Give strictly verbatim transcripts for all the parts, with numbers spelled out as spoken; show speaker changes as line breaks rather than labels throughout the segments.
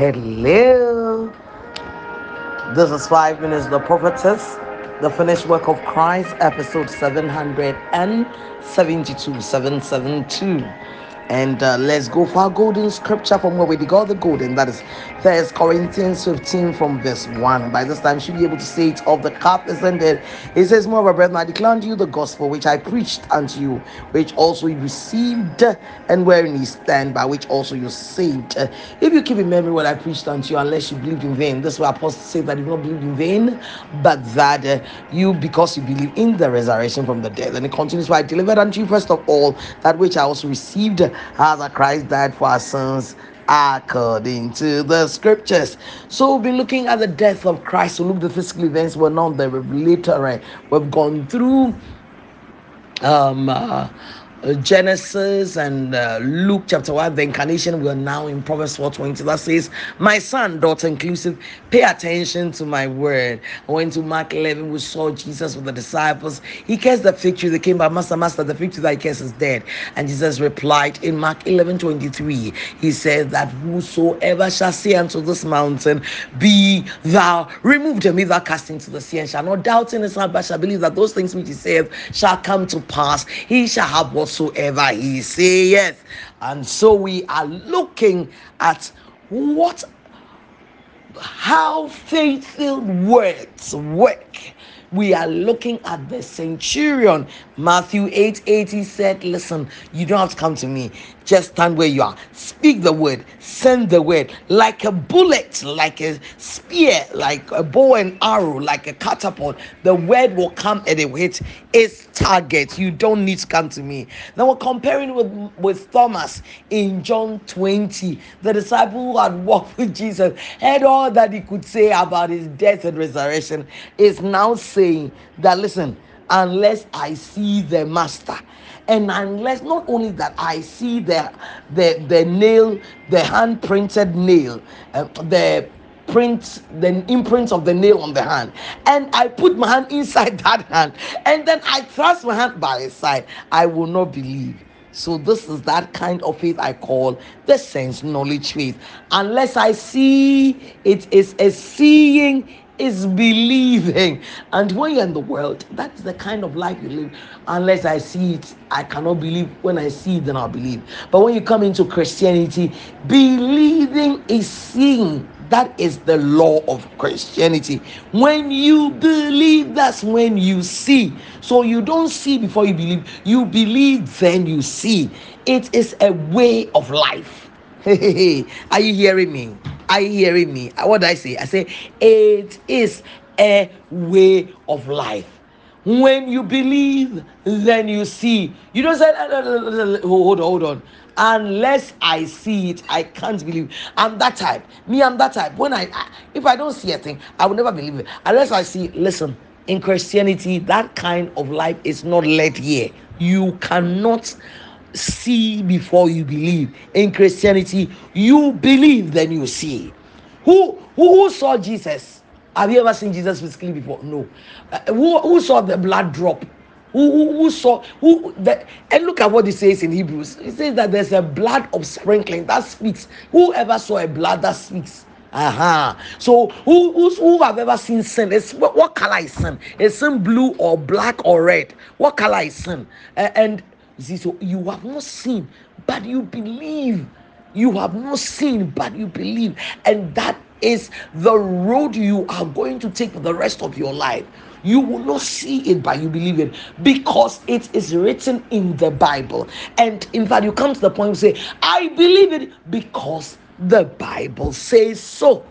Hello. This is Five Minutes The Prophetess, the finished work of Christ, episode seven seventy-two, seven seventy-two. And uh, let's go for our golden scripture from where we got the golden. That is First Corinthians fifteen from verse one. By this time, you should be able to say it off the cuff, isn't it? It says, Moreover, brethren, I declare unto you the gospel which I preached unto you, which also you received, and wherein ye stand, by which also you saved. Uh, if you keep in memory what I preached unto you, unless you believed in vain. This is why Apostle says that you not believed in vain, but that uh, you, because you believe in the resurrection from the dead. And it continues, why I delivered unto you first of all that which I also received, as that Christ died for our sins according to the scriptures. So we've been looking at the death of Christ. So look, the physical events were not the revelatory. We've gone through um uh, uh, Genesis and uh, Luke chapter one, the incarnation. We are now in Proverbs four twenty that says, my son, daughter inclusive, pay attention to my word. I went to Mark eleven, we saw Jesus with the disciples. He cursed the fig tree. They came by, Master, Master, the fig tree that he cursed is dead. And Jesus replied in Mark eleven twenty-three, he said that whosoever shall say unto this mountain, be thou removed and be thou cast into the sea, and shall not doubt in his heart, but shall believe that those things which he saith shall come to pass, he shall have whatsoever he saith. And so we are looking at what how faith-filled words work. We are looking at the centurion. Matthew eight eight, he said, listen, you don't have to come to me. Just stand where you are. Speak the word. Send the word. Like a bullet, like a spear, like a bow and arrow, like a catapult. The word will come and it will hit its target. You don't need to come to me. Now we're comparing with, with Thomas in John twenty. The disciple who had walked with Jesus, heard all that he could say about his death and resurrection, is now saying that, listen, unless I see the master, and unless not only that I see the the the nail, the hand printed nail, uh, the print, the imprint of the nail on the hand, and I put my hand inside that hand, and then I thrust my hand by his side, I will not believe. So this is that kind of faith I call the sense knowledge faith. Unless I see, it is a seeing, is believing. And when you're in the world, that's the kind of life you live. Unless I see it, I cannot believe. When I see it, then I'll believe. But when you come into Christianity, believing is seeing. That is the law of Christianity. When you believe, that's when you see. So you don't see before you believe. You believe, then you see. It is a way of life. Hey, are you hearing me? Are you hearing me? What did I say? I say it is a way of life. When you believe, then you see. You don't say, hold on, hold on. Unless I see it, I can't believe. I'm that type. Me, I'm that type. When I, if I don't see a thing, I will never believe it. Unless I see, listen, in Christianity, that kind of life is not led here. You cannot see before you believe. In Christianity, you believe, then you see. Who who, who saw Jesus? Have you ever seen Jesus physically before? No. Uh, who, who saw the blood drop? Who, who, who saw who the, and look at what it says in Hebrews. It says that there's a blood of sprinkling that speaks. Whoever saw a blood that speaks? Uh-huh. So who who's, who have ever seen sin? It's what, what color is sin? Is sin blue or black or red? What color is sin? Uh, and you see, so you have not seen, but you believe. You have not seen, but you believe. And that is the road you are going to take for the rest of your life. You will not see it, but you believe it, because it is written in the Bible. And in fact, you come to the point where you say, I believe it because the Bible says so.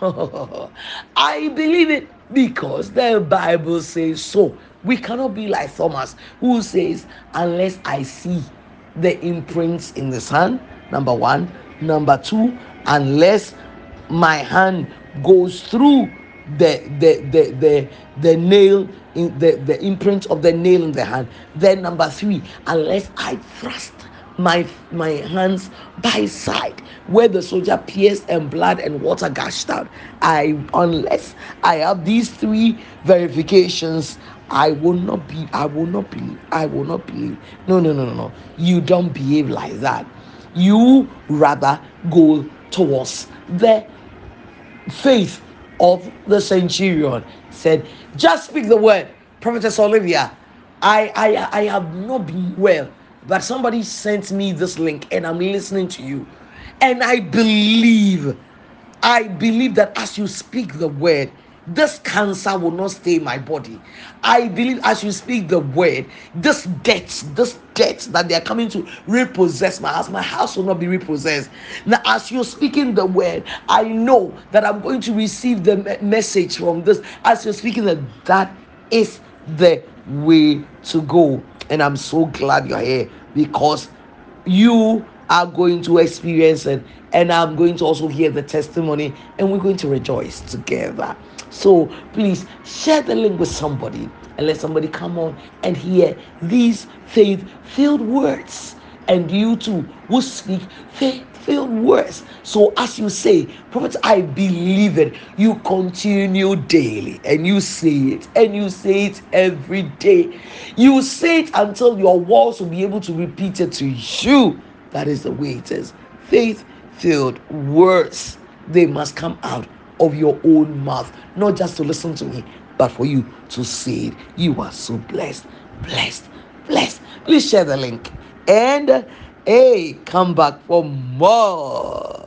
I believe it because the Bible says so. We cannot be like Thomas, who says, unless I see the imprints in the sand, number one. Number two, unless my hand goes through the the the the, the nail in the, the imprint of the nail in the hand. Then number three, unless I thrust my my hands by side where the soldier pierced and blood and water gushed out. I unless I have these three verifications, I will not be I will not believe. I will not believe. No, no, no, no, no. You don't behave like that. You rather go towards the faith of the centurion said, just speak the word. Prophetess Olivia, I, I, I have not been well, but somebody sent me this link and I'm listening to you. And I believe, I believe that as you speak the word, this cancer will not stay in my body. I believe as you speak the word, this death, this death that they are coming to repossess my house, my house will not be repossessed. Now, as you're speaking the word, I know that I'm going to receive the me- message from this. As you're speaking that, that is the way to go. And I'm so glad you're here because you are going to experience it, and I'm going to also hear the testimony, and we're going to rejoice together. So please share the link with somebody and let somebody come on and hear these faith filled words, and you too will speak faith filled words. So as you say, prophet, I believe it, you continue daily and you say it, and you say it every day. You say it until your walls will be able to repeat it to you. That is the way it is. Faith filled words, they must come out of your own mouth, not just to listen to me, but for you to say it. You are so blessed, blessed, blessed. Please share the link and hey, come back for more.